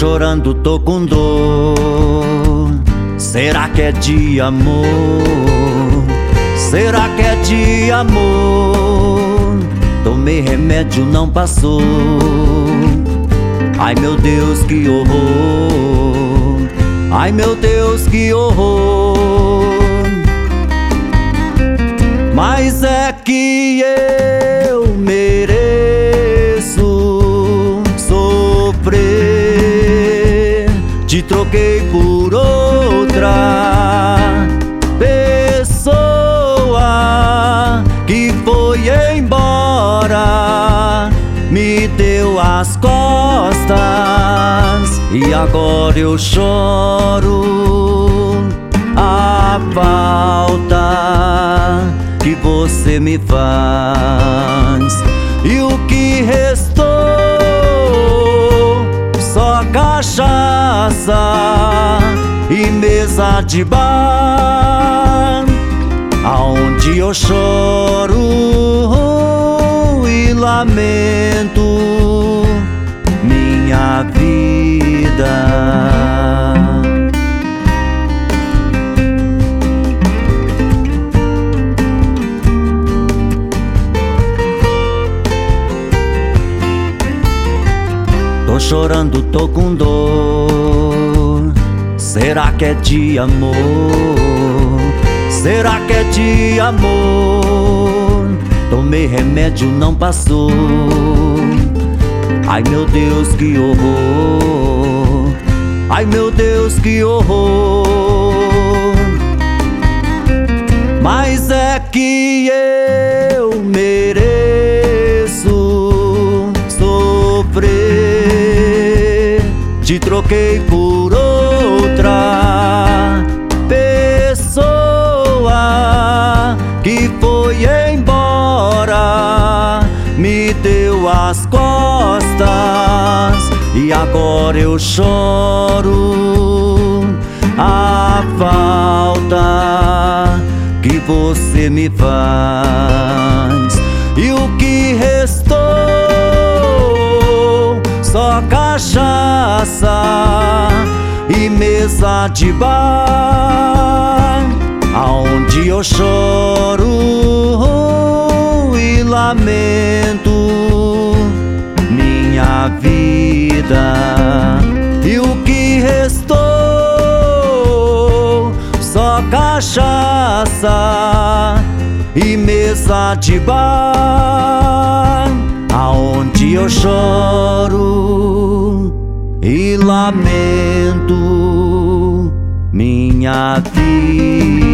chorando, tô com dor. Será que é de amor? Será que é de amor? Tomei remédio, não passou. Ai meu Deus, que horror! Ai meu Deus, que horror! Mas é que eu mereço sofrer. Te troquei por outra pessoa que foi embora, me deu as costas e agora eu choro a falta que você me faz. E o que restou? Só cachaça e mesa de bar, aonde eu choro e lamento minha vida. Tô chorando, tô com dor. Será que é de amor? Será que é de amor? Tomei remédio, não passou. Ai meu Deus, que horror! Ai meu Deus, que horror! Mas é que eu mereço sofrer. Te troquei por outra pessoa que foi embora, me deu as costas e agora eu choro a falta que você me faz. E o que restou? Só cachaça e mesa de bar, aonde eu choro e lamento minha vida. E o que restou? Só cachaça e mesa de bar, aonde eu choro e lamento minha vida.